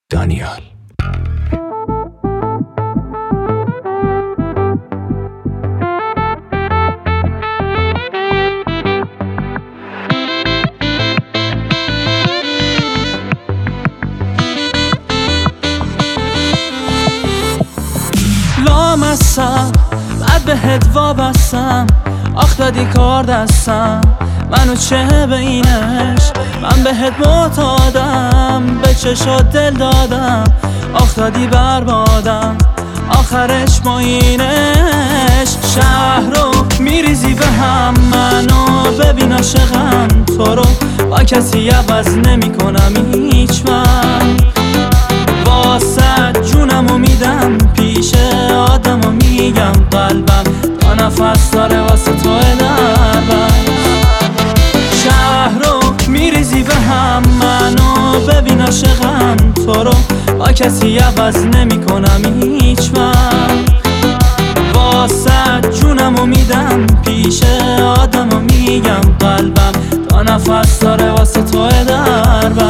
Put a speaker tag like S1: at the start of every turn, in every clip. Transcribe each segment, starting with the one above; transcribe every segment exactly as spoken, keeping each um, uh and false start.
S1: دانیال.
S2: لامصم بعد بهت وابستم، آخ دادی کار دستم، منو چه به اینش، من بهت معتادم، به چشات دل دادم، آخ دادی بربادم، آخرش ما اینش. شهر رو میریزی به هم، منو ببین عاشقم، تو رو با کسی عوض نمی کنم هیچ من، واسه جونمو میدم پیش آدمو میگم قلبم تا نفس داره واسه تو دربم. شهر رو میریزی به هم، منو ببین عاشقم، تو رو با کسی عوض نمی کنم هیچ من، واسه جونمو میدم پیش آدمو میگم قلبم تا نفس داره واسه تو دربم.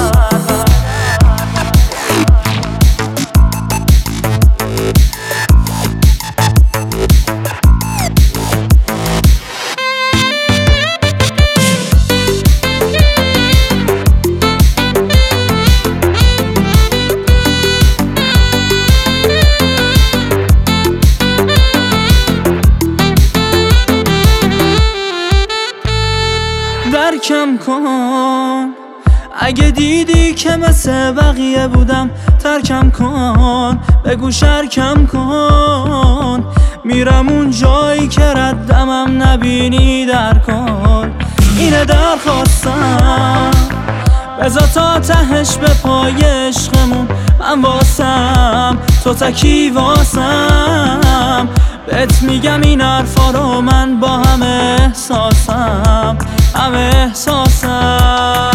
S2: درکم کن اگه دیدی که مثل بقیه بودم، ترکم کن بگو شرکم کن، میرم اون جایی که ردمم نبینی در کن، اینه درخواستم، بذار تا تهش به پای عشقمون، من واسم تو تکی واسم، بهت میگم این حرفا رو من با هم احساسم، هم احساسم.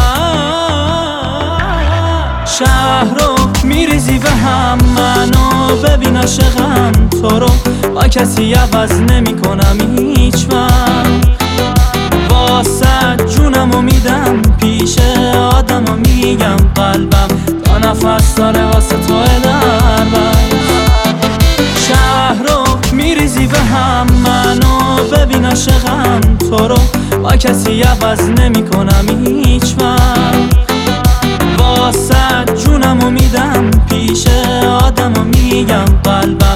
S2: شهر رو میریزی به هم، منو ببین عاشقم، تو رو با کسی عوض نمی کنم هیچ من، واسه جونمو میدم پیش آدمو میگم قلبم تا نفس داره واسه تو دربم. شهر رو میریزی به هم، منو ببین عاشقم، تو رو با کسی عوض نمی کنم هیچ من، واسه جونمو میدم پیش آدمو میگم قلبم